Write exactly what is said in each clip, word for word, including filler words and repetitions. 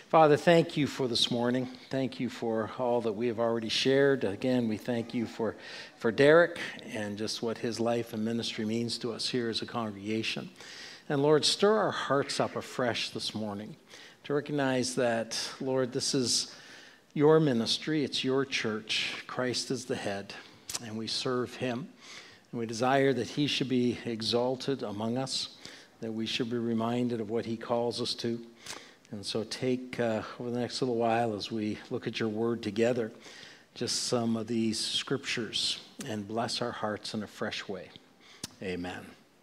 Father, thank you for this morning. Thank you for all that we have already shared. Again, we thank you for, for Derek and just what his life and ministry means to us here as a congregation. And Lord, stir our hearts up afresh this morning to recognize that, Lord, this is your ministry. It's your church. Christ is the head, and we serve him. And we desire that he should be exalted among us, that we should be reminded of what he calls us to. And so take, uh, over the next little while as we look at your word together, just some of these scriptures and bless our hearts in a fresh way. Amen.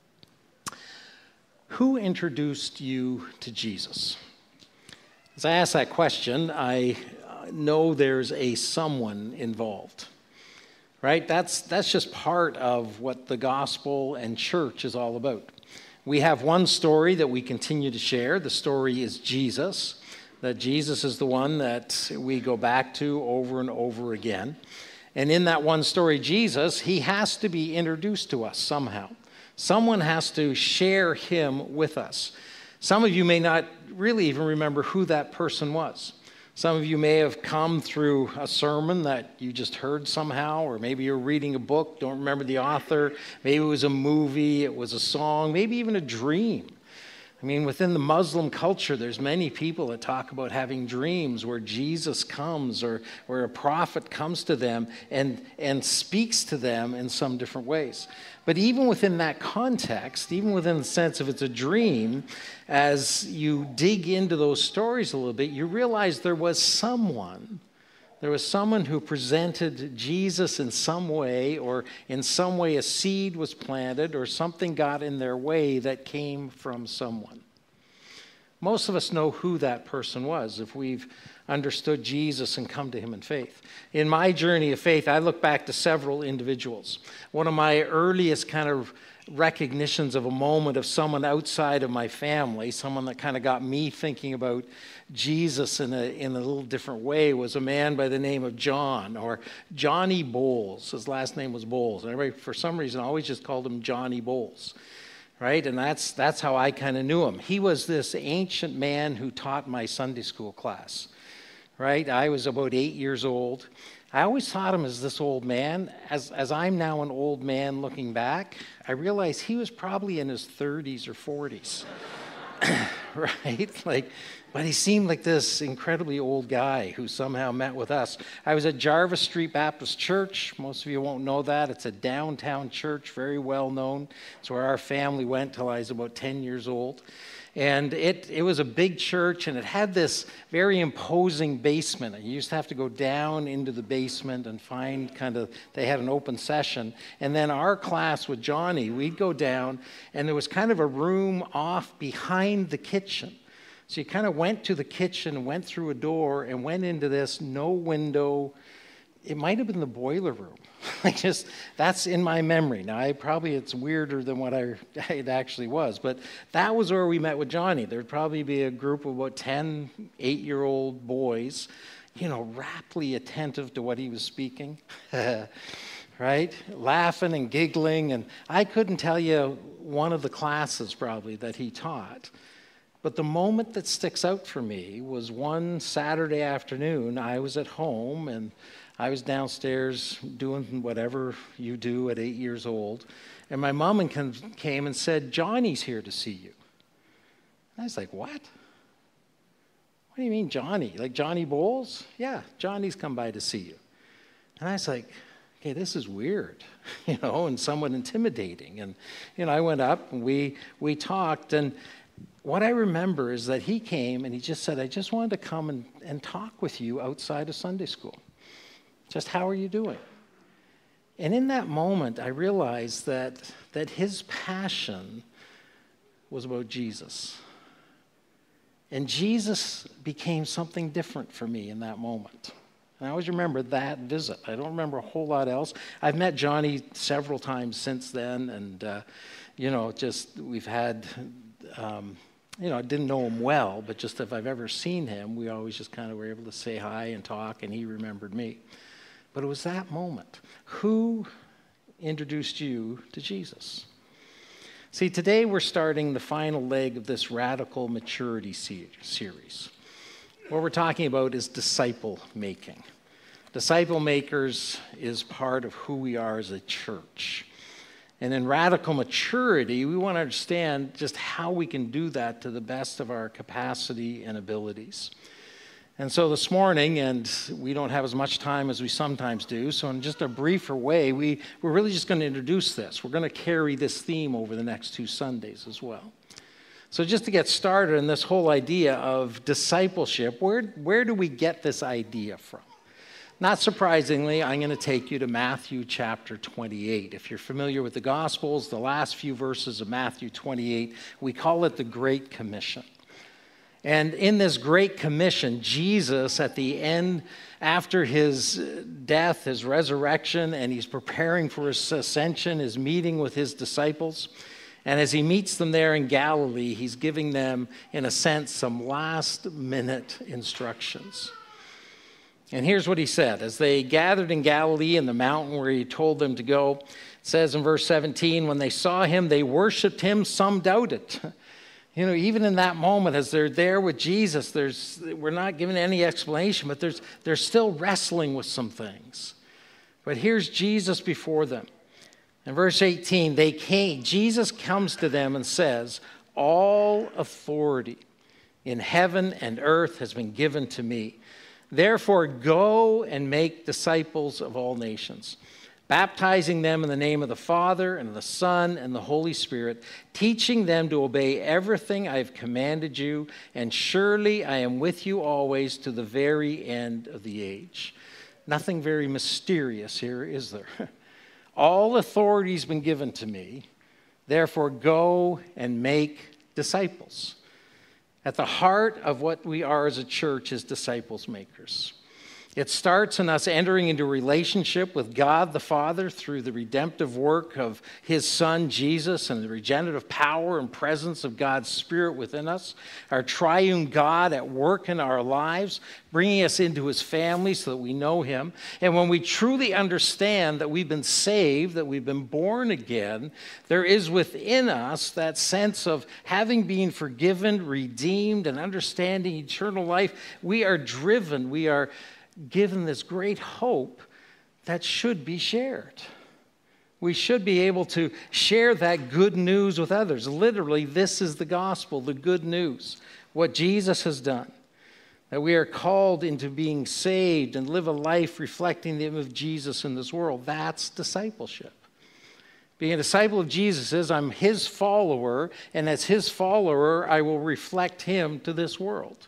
Who introduced you to Jesus? As I ask that question, I know there's a someone involved, right? That's, that's just part of what the gospel and church is all about. We have one story that we continue to share. The story is Jesus, that Jesus is the one that we go back to over and over again. And in that one story, Jesus, he has to be introduced to us somehow. Someone has to share him with us. Some of you may not really even remember who that person was. Some of you may have come through a sermon that you just heard somehow, or maybe you're reading a book, don't remember the author. Maybe it was a movie, it was a song, maybe even a dream. I mean, within the Muslim culture, there's many people that talk about having dreams where Jesus comes or where a prophet comes to them and, and speaks to them in some different ways. But even within that context, even within the sense of it's a dream, as you dig into those stories a little bit, you realize there was someone, there was someone who presented Jesus in some way, or in some way a seed was planted, or something got in their way that came from someone. Most of us know who that person was if we've understood Jesus and come to him in faith. In my journey of faith, I look back to several individuals. One of my earliest kind of recognitions of a moment of someone outside of my family, someone that kind of got me thinking about Jesus in a, in a little different way, was a man by the name of John, or Johnny Bowles. His last name was Bowles. And everybody, for some reason, always just called him Johnny Bowles. Right? And that's that's how I kind of knew him. He was this ancient man who taught my Sunday school class. Right? I was about eight years old. I always thought him as this old man. As, as I'm now an old man looking back, I realize he was probably in his thirties or forties. Right? Like, but he seemed like this incredibly old guy who somehow met with us. I was at Jarvis Street Baptist Church. Most of you won't know that. It's a downtown church, very well known. It's where our family went till I was about ten years old. And it, it was a big church, and it had this very imposing basement. You used to have to go down into the basement and find kind of, they had an open session. And then our class with Johnny, we'd go down, and there was kind of a room off behind the kitchen. So you kind of went to the kitchen, went through a door, and went into this no window. It might have been the boiler room. Like just, that's in my memory. Now, I probably it's weirder than what I, it actually was, but that was where we met with Johnny. There'd probably be a group of about ten eight-year-old boys, you know, raptly attentive to what he was speaking, right? Laughing and giggling. And I couldn't tell you one of the classes probably that he taught. But the moment that sticks out for me was one Saturday afternoon. I was at home, and I was downstairs doing whatever you do at eight years old. And my mom came and said, "Johnny's here to see you." And I was like, "What? What do you mean Johnny? Like Johnny Bowles?" "Yeah, Johnny's come by to see you." And I was like, okay, this is weird, you know, and somewhat intimidating. And, you know, I went up and we we talked, and what I remember is that he came and he just said, "I just wanted to come and, and talk with you outside of Sunday school. Just how are you doing?" And in that moment, I realized that, that his passion was about Jesus. And Jesus became something different for me in that moment. And I always remember that visit. I don't remember a whole lot else. I've met Johnny several times since then, and, uh, you know, just we've had... Um, You know, I didn't know him well, but just if I've ever seen him, we always just kind of were able to say hi and talk, and he remembered me. But it was that moment. Who introduced you to Jesus? See, today we're starting the final leg of this Radical Maturity series. What we're talking about is disciple making. Disciple makers is part of who we are as a church. And in radical maturity, we want to understand just how we can do that to the best of our capacity and abilities. And so this morning, and we don't have as much time as we sometimes do, so in just a briefer way, we, we're really just going to introduce this. We're going to carry this theme over the next two Sundays as well. So just to get started in this whole idea of discipleship, where, where do we get this idea from? Not surprisingly, I'm going to take you to Matthew chapter twenty-eight. If you're familiar with the Gospels, the last few verses of Matthew twenty-eight, we call it the Great Commission. And in this Great Commission, Jesus, at the end, after his death, his resurrection, and he's preparing for his ascension, is meeting with his disciples. And as he meets them there in Galilee, he's giving them, in a sense, some last-minute instructions. And here's what he said. As they gathered in Galilee in the mountain where he told them to go, it says in verse seventeen, when they saw him, they worshiped him, some doubted. You know, even in that moment, as they're there with Jesus, there's, we're not given any explanation, but there's, they're still wrestling with some things. But here's Jesus before them. In verse eighteen, they came, Jesus comes to them and says, all authority in heaven and earth has been given to me. Therefore, go and make disciples of all nations, baptizing them in the name of the Father and of the Son and the Holy Spirit, teaching them to obey everything I have commanded you, and surely I am with you always to the very end of the age. Nothing very mysterious here, is there? All authority has been given to me. Therefore, go and make disciples. At the heart of what we are as a church is disciples makers. It starts in us entering into a relationship with God the Father through the redemptive work of his Son, Jesus, and the regenerative power and presence of God's Spirit within us, our triune God at work in our lives, bringing us into his family so that we know him. And when we truly understand that we've been saved, that we've been born again, there is within us that sense of having been forgiven, redeemed, and understanding eternal life. We are driven, we are given this great hope that should be shared. We should be able to share that good news with others. Literally, this is the gospel, the good news, what Jesus has done. That we are called into being saved and live a life reflecting the image of Jesus in this world. That's discipleship. Being a disciple of Jesus is I'm his follower, and as his follower, I will reflect him to this world.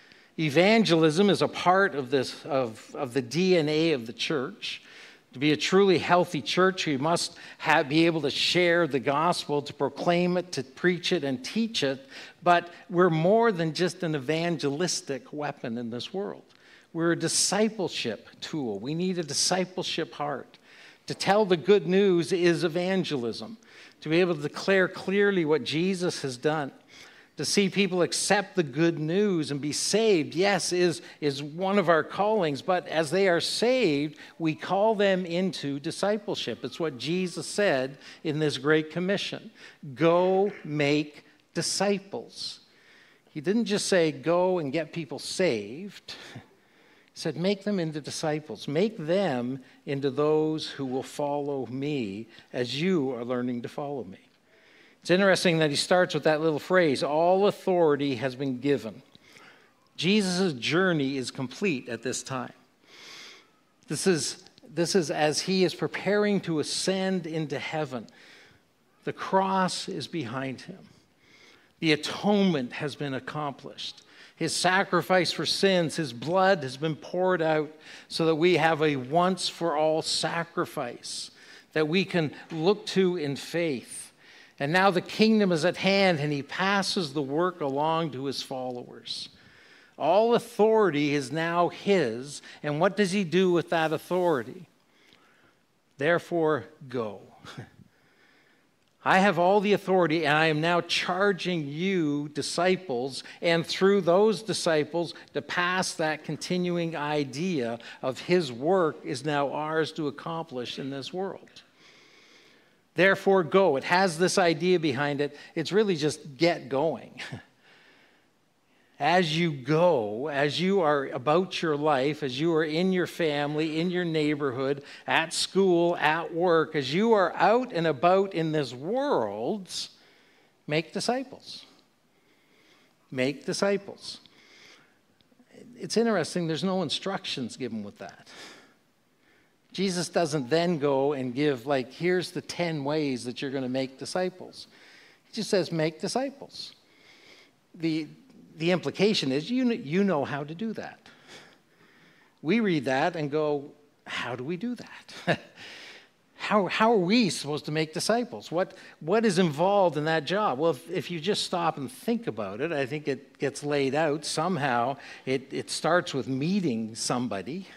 Evangelism is a part of this of, of the D N A of the church. To be a truly healthy church, we must have, be able to share the gospel, to proclaim it, to preach it, and teach it. But we're more than just an evangelistic weapon in this world. We're a discipleship tool. We need a discipleship heart. To tell the good news is evangelism. To be able to declare clearly what Jesus has done. To see people accept the good news and be saved, yes, is, is one of our callings. But as they are saved, we call them into discipleship. It's what Jesus said in this Great Commission. Go make disciples. He didn't just say go and get people saved. He said make them into disciples. Make them into those who will follow me as you are learning to follow me. It's interesting that he starts with that little phrase, all authority has been given. Jesus' journey is complete at this time. This is, this is as he is preparing to ascend into heaven. The cross is behind him. The atonement has been accomplished. His sacrifice for sins, his blood has been poured out so that we have a once-for-all sacrifice that we can look to in faith. And now the kingdom is at hand, and he passes the work along to his followers. All authority is now his, and what does he do with that authority? Therefore, go. I have all the authority, and I am now charging you, disciples, and through those disciples, to pass that continuing idea of his work is now ours to accomplish in this world. Therefore, go. It has this idea behind it. It's really just get going. as you go, as you are about your life, as you are in your family, in your neighborhood, at school, at work, as you are out and about in this world, make disciples. Make disciples. It's interesting, there's no instructions given with that. Jesus doesn't then go and give, like, here's the ten ways that you're going to make disciples. He just says, make disciples. The, the implication is you, you know how to do that. We read that and go, how do we do that? how, how are we supposed to make disciples? What, what is involved in that job? Well, if, if you just stop and think about it, I think it gets laid out somehow. It, it starts with meeting somebody.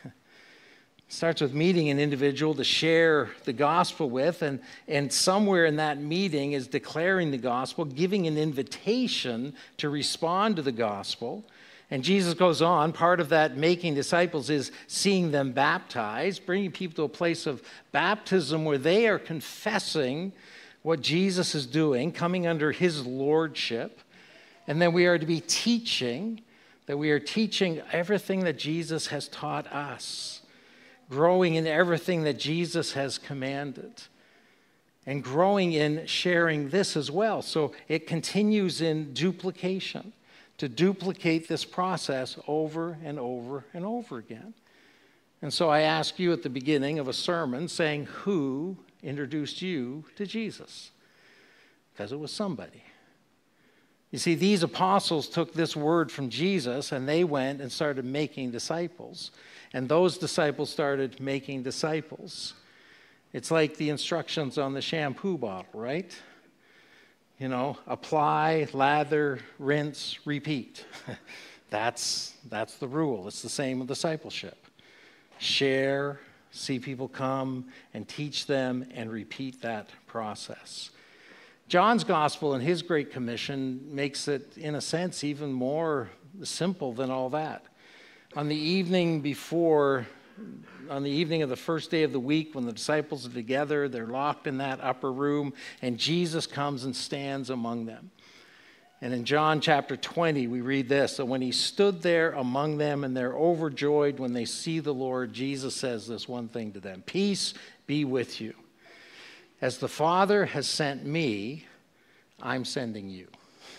Starts with meeting an individual to share the gospel with, and, and somewhere in that meeting is declaring the gospel, giving an invitation to respond to the gospel. And Jesus goes on, part of that making disciples is seeing them baptized, bringing people to a place of baptism where they are confessing what Jesus is doing, coming under his lordship. And then we are to be teaching, that we are teaching everything that Jesus has taught us. Growing in everything that Jesus has commanded, and growing in sharing this as well. So it continues in duplication, to duplicate this process over and over and over again. And so I ask you at the beginning of a sermon saying, who introduced you to Jesus? Because it was somebody. You see, these apostles took this word from Jesus and they went and started making disciples. And those disciples started making disciples. It's like the instructions on the shampoo bottle, right? You know, apply, lather, rinse, repeat. that's, that's the rule. It's the same with discipleship. Share, see people come, and teach them, and repeat that process. John's gospel and his Great Commission makes it, in a sense, even more simple than all that. On the evening before, on the evening of the first day of the week, when the disciples are together, they're locked in that upper room, and Jesus comes and stands among them. And in John chapter twenty, we read this: so when he stood there among them, and they're overjoyed when they see the Lord, Jesus says this one thing to them: peace be with you. As the Father has sent me, I'm sending you.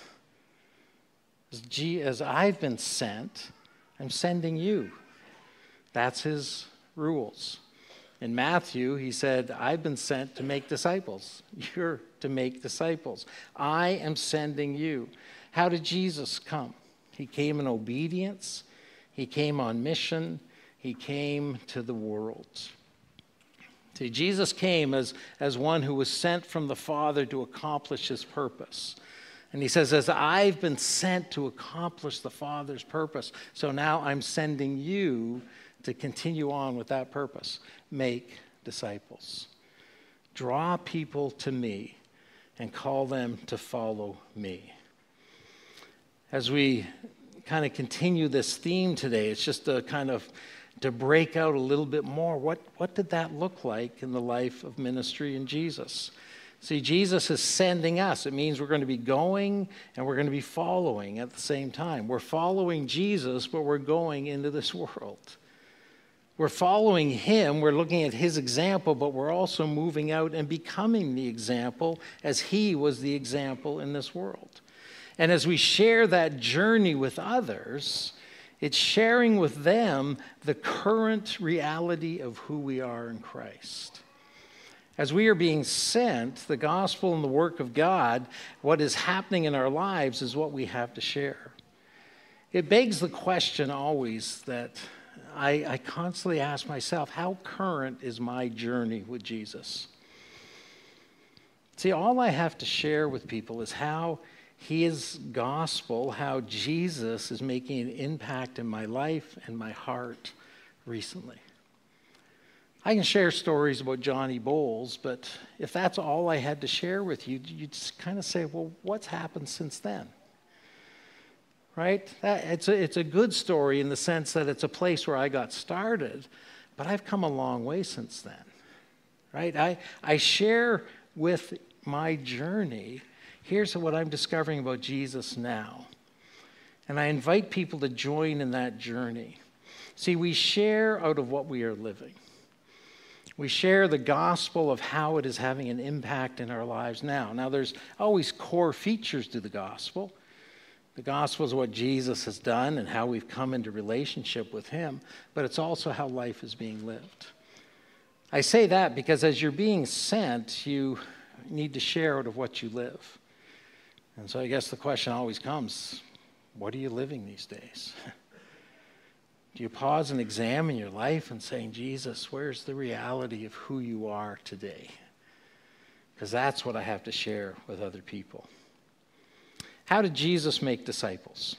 As, G- as I've been sent, I'm sending you. That's his rules. In Matthew, he said, I've been sent to make disciples. You're to make disciples. I am sending you. How did Jesus come? He came in obedience. He came on mission. He came to the world. See, Jesus came as, as one who was sent from the Father to accomplish his purpose. And he says, as I've been sent to accomplish the Father's purpose, so now I'm sending you to continue on with that purpose. Make disciples. Draw people to me and call them to follow me. As we kind of continue this theme today, it's just a kind of to break out a little bit more. What, what did that look like in the life of ministry in Jesus? See, Jesus is sending us. It means we're going to be going and we're going to be following at the same time. We're following Jesus, but we're going into this world. We're following him. We're looking at his example, but we're also moving out and becoming the example as he was the example in this world. And as we share that journey with others, it's sharing with them the current reality of who we are in Christ. As we are being sent, the gospel and the work of God, what is happening in our lives is what we have to share. It begs the question always that I, I constantly ask myself, how current is my journey with Jesus? See, all I have to share with people is how his gospel, how Jesus is making an impact in my life and my heart recently. I can share stories about Johnny Bowles, but if that's all I had to share with you, you'd just kind of say, well, what's happened since then? Right? That, it's, a, it's a good story in the sense that it's a place where I got started, but I've come a long way since then. Right? I, I share with my journey, here's what I'm discovering about Jesus now. And I invite people to join in that journey. See, we share out of what we are living. We share the gospel of how it is having an impact in our lives now. Now, there's always core features to the gospel. The gospel is what Jesus has done and how we've come into relationship with him, but it's also how life is being lived. I say that because as you're being sent, you need to share out of what you live. And so I guess the question always comes, what are you living these days? Do you pause and examine your life and saying, Jesus, where's the reality of who you are today? Because that's what I have to share with other people. How did Jesus make disciples?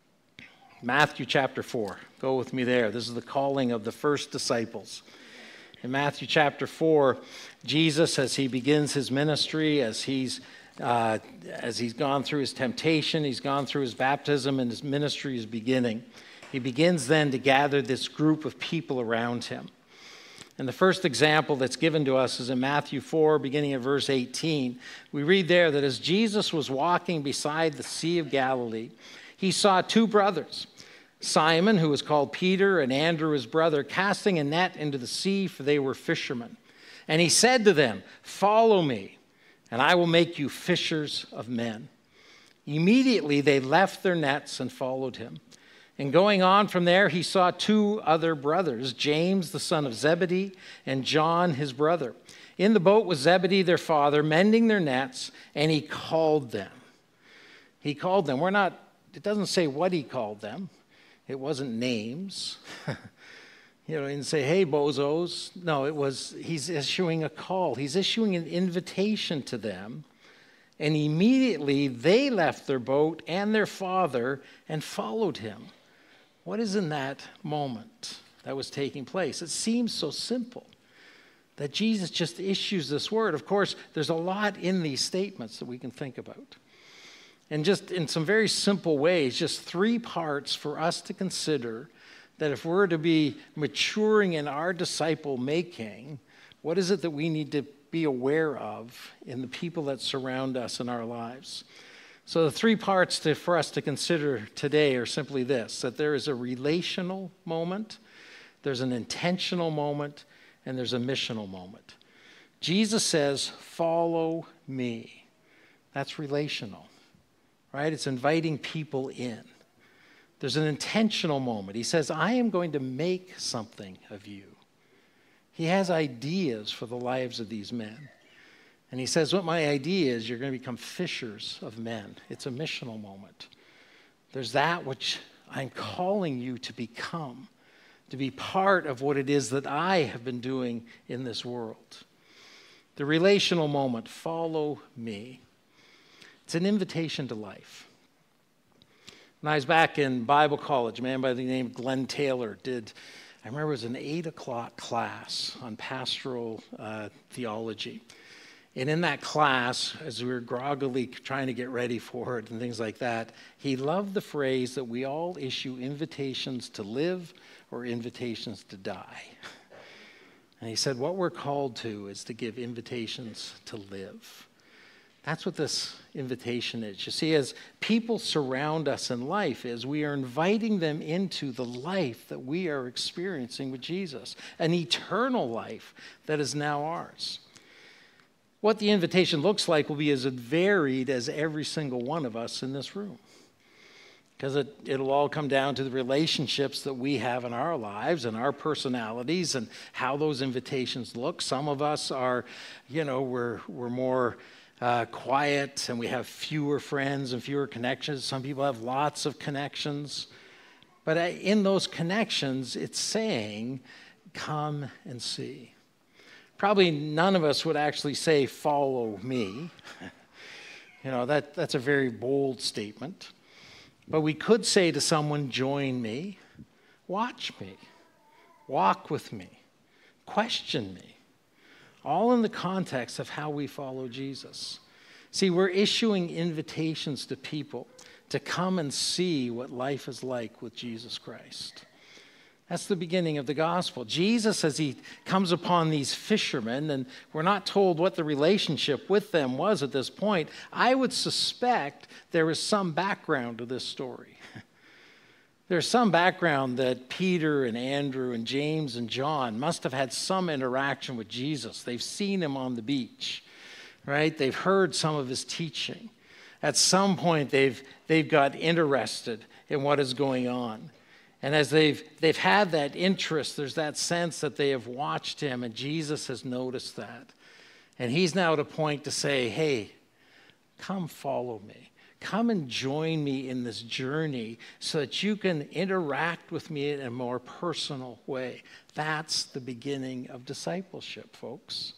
Matthew chapter four. Go with me there. This is the calling of the first disciples. In Matthew chapter four, Jesus, as he begins his ministry, as he's uh, as he's gone through his temptation, he's gone through his baptism, and his ministry is beginning. He begins then to gather this group of people around him. And the first example that's given to us is in Matthew four, beginning at verse eighteen. We read there that as Jesus was walking beside the Sea of Galilee, he saw two brothers, Simon, who was called Peter, and Andrew, his brother, casting a net into the sea, for they were fishermen. And he said to them, "Follow me, and I will make you fishers of men." Immediately they left their nets and followed him. And going on from there, he saw two other brothers, James, the son of Zebedee, and John, his brother. In the boat was Zebedee, their father, mending their nets, and he called them. He called them. We're not, it doesn't say what he called them. It wasn't names. You know, he didn't say, hey, bozos. No, it was, he's issuing a call. He's issuing an invitation to them. And immediately they left their boat and their father and followed him. What is in that moment that was taking place? It seems so simple that Jesus just issues this word. Of course, there's a lot in these statements that we can think about. And just in some very simple ways, just three parts for us to consider that if we're to be maturing in our disciple making, what is it that we need to be aware of in the people that surround us in our lives? So the three parts to, for us to consider today are simply this, that there is a relational moment, there's an intentional moment, and there's a missional moment. Jesus says, follow me. That's relational, right? It's inviting people in. There's an intentional moment. He says, I am going to make something of you. He has ideas for the lives of these men. And he says, what my idea is, you're going to become fishers of men. It's a missional moment. There's that which I'm calling you to become, to be part of what it is that I have been doing in this world. The relational moment, follow me. It's an invitation to life. When I was back in Bible college, a man by the name of Glenn Taylor did, I remember it was an eight o'clock class on pastoral uh, theology. And in that class, as we were groggily trying to get ready for it and things like that, he loved the phrase that we all issue invitations to live or invitations to die. And he said, what we're called to is to give invitations to live. That's what this invitation is. You see, as people surround us in life, is we are inviting them into the life that we are experiencing with Jesus, an eternal life that is now ours. What the invitation looks like will be as varied as every single one of us in this room. Because it, it'll all come down to the relationships that we have in our lives and our personalities and how those invitations look. Some of us are, you know, we're, we're more uh, quiet and we have fewer friends and fewer connections. Some people have lots of connections. But in those connections, it's saying, come and see. Probably none of us would actually say, follow me. You know, that, that's a very bold statement. But we could say to someone, join me, watch me, walk with me, question me, all in the context of how we follow Jesus. See, we're issuing invitations to people to come and see what life is like with Jesus Christ. That's the beginning of the gospel. Jesus, as he comes upon these fishermen, and we're not told what the relationship with them was at this point, I would suspect there is some background to this story. there's some background that Peter and Andrew and James and John must have had some interaction with Jesus. They've seen him on the beach, right? They've heard some of his teaching. At some point, they've, they've got interested in what is going on. And as they've, they've had that interest, there's that sense that they have watched him, and Jesus has noticed that. And he's now at a point to say, hey, come follow me. Come and join me in this journey so that you can interact with me in a more personal way. That's the beginning of discipleship, folks.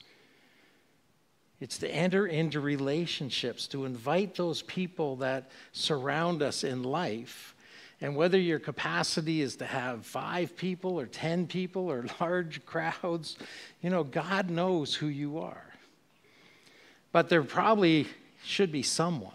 It's to enter into relationships, to invite those people that surround us in life. And whether your capacity is to have five people or ten people or large crowds, you know, God knows who you are. But there probably should be someone.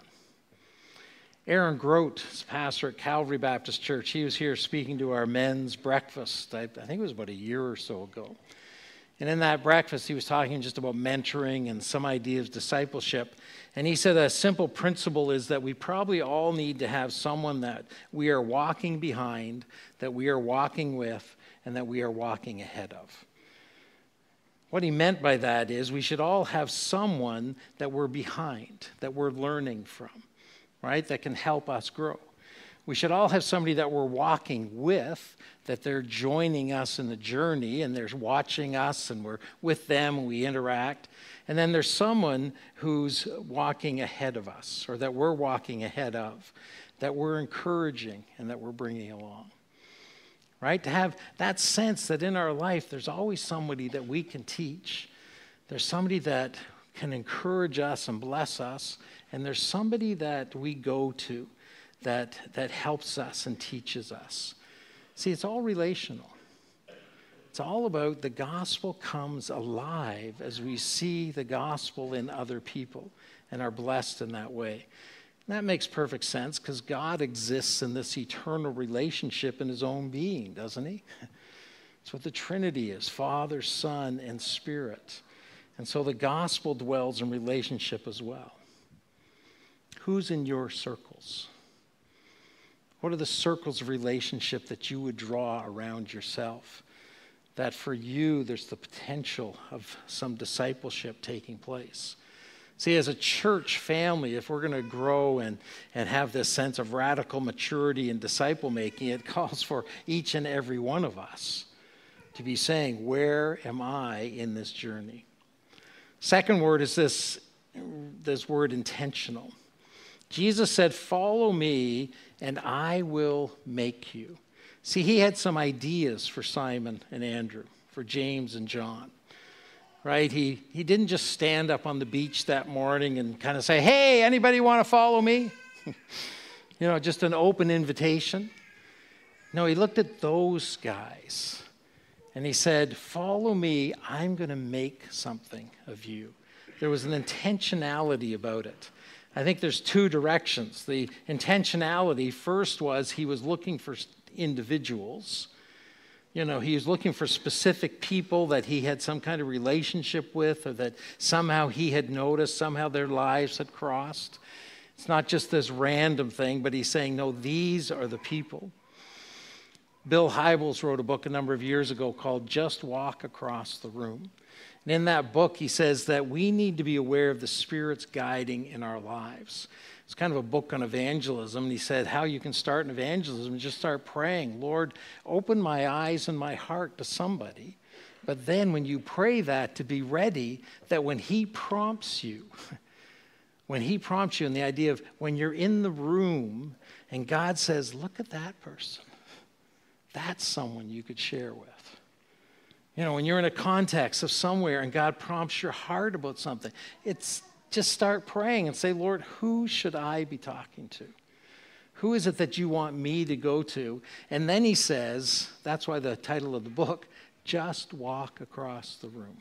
Aaron Grote is pastor at Calvary Baptist Church. He was here speaking to our men's breakfast, I, I think it was about a year or so ago. And in that breakfast, he was talking just about mentoring and some ideas of discipleship. And he said a simple principle is that we probably all need to have someone that we are walking behind, that we are walking with, and that we are walking ahead of. What he meant by that is we should all have someone that we're behind, that we're learning from, right, that can help us grow. We should all have somebody that we're walking with, that they're joining us in the journey and they're watching us and we're with them and we interact. And then there's someone who's walking ahead of us or that we're walking ahead of, that we're encouraging and that we're bringing along. Right? To have that sense that in our life there's always somebody that we can teach. There's somebody that can encourage us and bless us. And there's somebody that we go to that, that helps us and teaches us. See, it's all relational. It's all about the gospel comes alive as we see the gospel in other people and are blessed in that way. And that makes perfect sense because God exists in this eternal relationship in his own being, doesn't he? It's what the Trinity is, Father, Son, and Spirit. And so the gospel dwells in relationship as well. Who's in your circles? What are the circles of relationship that you would draw around yourself? That for you, there's the potential of some discipleship taking place. See, as a church family, if we're going to grow and, and have this sense of radical maturity and disciple making, it calls for each and every one of us to be saying, where am I in this journey? Second word is this, this word intentional. Jesus said, follow me and I will make you. See, he had some ideas for Simon and Andrew, for James and John, right? He, he didn't just stand up on the beach that morning and kind of say, hey, anybody want to follow me? You know, just an open invitation. No, he looked at those guys and he said, follow me, I'm going to make something of you. There was an intentionality about it. I think there's two directions. The intentionality first was he was looking for individuals. You know, he was looking for specific people that he had some kind of relationship with or that somehow he had noticed, somehow their lives had crossed. It's not just this random thing, but he's saying, no, these are the people. Bill Hybels wrote a book a number of years ago called Just Walk Across the Room. And in that book, he says that we need to be aware of the Spirit's guiding in our lives. It's kind of a book on evangelism. And he said how you can start an evangelism is just start praying, Lord, open my eyes and my heart to somebody. But then when you pray that, to be ready that when he prompts you, when he prompts you, and the idea of when you're in the room and God says, look at that person, that's someone you could share with. You know, when you're in a context of somewhere and God prompts your heart about something, it's just start praying and say, Lord, who should I be talking to? Who is it that you want me to go to? And then he says, that's why the title of the book, Just Walk Across the Room.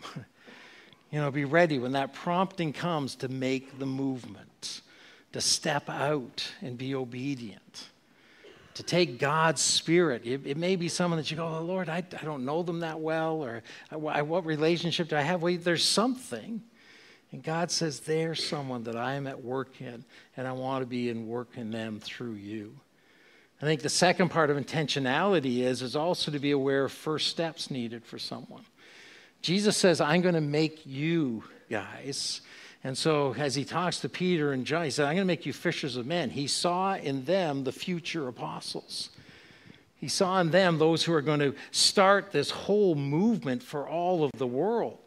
You know, be ready when that prompting comes to make the movement, to step out and be obedient. To take God's Spirit. It, it may be someone that you go, oh, Lord, I, I don't know them that well, or I, what relationship do I have? Well, there's something. And God says, there's someone that I am at work in, and I want to be in work in them through you. I think the second part of intentionality is, is also to be aware of first steps needed for someone. Jesus says, I'm going to make you guys. And so as he talks to Peter and John, he said, I'm going to make you fishers of men. He saw in them the future apostles. He saw in them those who are going to start this whole movement for all of the world.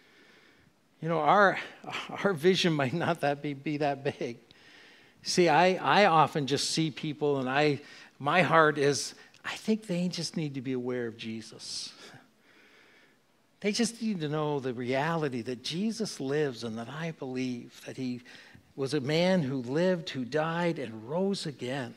You know, our, our vision might not that be, be that big. See, I, I often just see people, and I my heart is, I think they just need to be aware of Jesus. They just need to know the reality that Jesus lives and that I believe that he was a man who lived, who died, and rose again.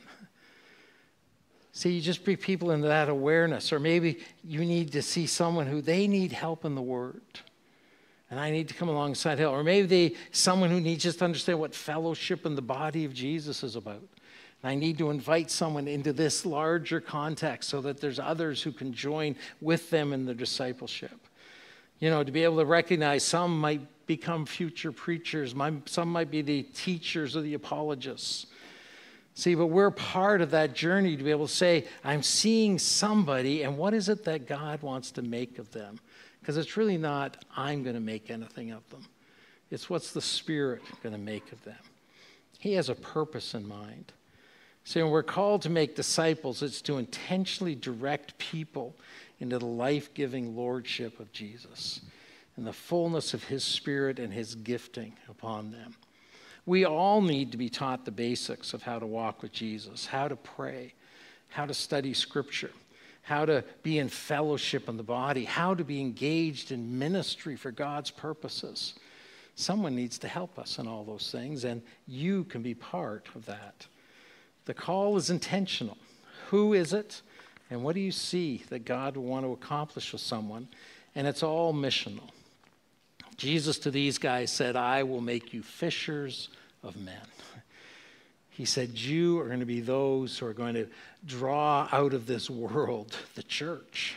See, you just bring people into that awareness. Or maybe you need to see someone who they need help in the Word. And I need to come alongside help. Or maybe they someone who needs just to understand what fellowship in the body of Jesus is about. And I need to invite someone into this larger context so that there's others who can join with them in the discipleship. You know, to be able to recognize some might become future preachers. Some might be the teachers or the apologists. See, but we're part of that journey to be able to say, I'm seeing somebody, and what is it that God wants to make of them? Because it's really not, I'm going to make anything of them. It's what's the Spirit going to make of them. He has a purpose in mind. See, when we're called to make disciples, it's to intentionally direct people into the life-giving lordship of Jesus and the fullness of his Spirit and his gifting upon them. We all need to be taught the basics of how to walk with Jesus, how to pray, how to study Scripture, how to be in fellowship in the body, how to be engaged in ministry for God's purposes. Someone needs to help us in all those things, and you can be part of that. The call is intentional. Who is it, and what do you see that God will want to accomplish with someone? And it's all missional. Jesus to these guys said, I will make you fishers of men. He said, you are going to be those who are going to draw out of this world the church.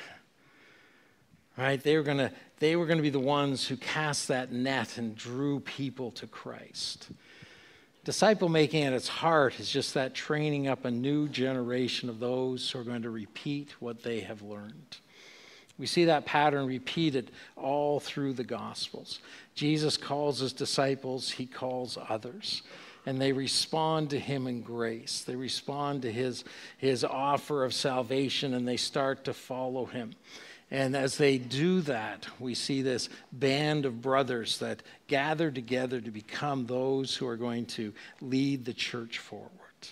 Right? They were going to, they were going to be the ones who cast that net and drew people to Christ. Disciple making at its heart is just that training up a new generation of those who are going to repeat what they have learned. We see that pattern repeated all through the Gospels. Jesus calls his disciples, he calls others, and they respond to him in grace. They respond to his, his offer of salvation, and they start to follow him. And as they do that, we see this band of brothers that gather together to become those who are going to lead the church forward.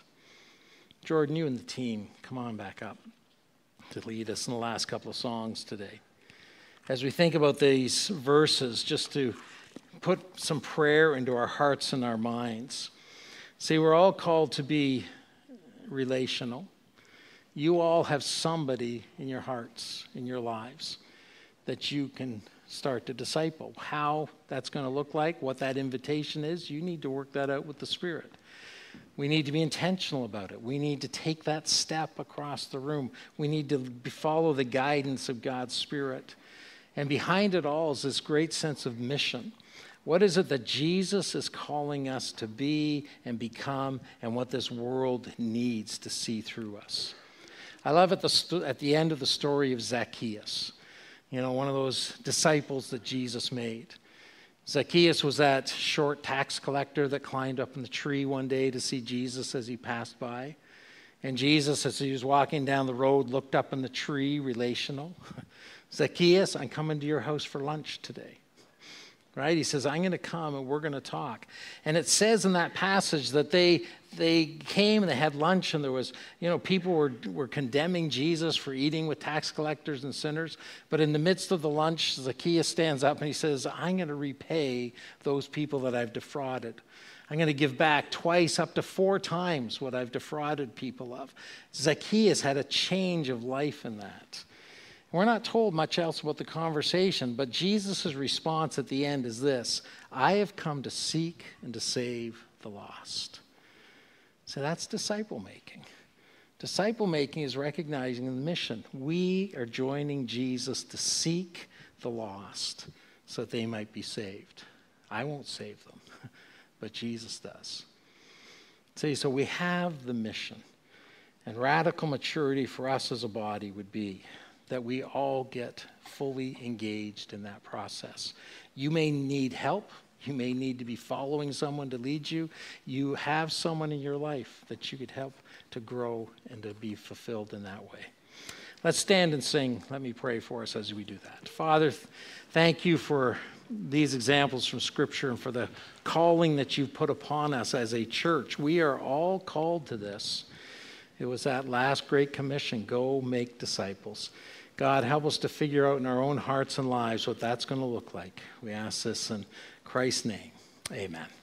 Jordan, you and the team, come on back up to lead us in the last couple of songs today. As we think about these verses, just to put some prayer into our hearts and our minds. See, we're all called to be relational. You all have somebody in your hearts, in your lives, that you can start to disciple. How that's going to look like, what that invitation is, you need to work that out with the Spirit. We need to be intentional about it. We need to take that step across the room. We need to follow the guidance of God's Spirit. And behind it all is this great sense of mission. What is it that Jesus is calling us to be and become, and what this world needs to see through us? I love at the, st- at the end of the story of Zacchaeus, you know, one of those disciples that Jesus made. Zacchaeus was that short tax collector that climbed up in the tree one day to see Jesus as he passed by. And Jesus, as he was walking down the road, looked up in the tree, relational. Zacchaeus, I'm coming to your house for lunch today. Right? He says, I'm going to come and we're going to talk. And it says in that passage that they they came and they had lunch, and there was, you know, people were, were condemning Jesus for eating with tax collectors and sinners. But in the midst of the lunch, Zacchaeus stands up and he says, I'm going to repay those people that I've defrauded. I'm going to give back twice, up to four times what I've defrauded people of. Zacchaeus had a change of life in that. We're not told much else about the conversation, but Jesus' response at the end is this: I have come to seek and to save the lost. So that's disciple making. Disciple making is recognizing the mission. We are joining Jesus to seek the lost so that they might be saved. I won't save them, but Jesus does. See, so we have the mission. And radical maturity for us as a body would be that we all get fully engaged in that process. You may need help. You may need to be following someone to lead you. You have someone in your life that you could help to grow and to be fulfilled in that way. Let's stand and sing. Let me pray for us as we do that. Father, thank you for these examples from Scripture and for the calling that you've put upon us as a church. We are all called to this. It was that last great commission, go make disciples. God, help us to figure out in our own hearts and lives what that's going to look like. We ask this in Christ's name. Amen.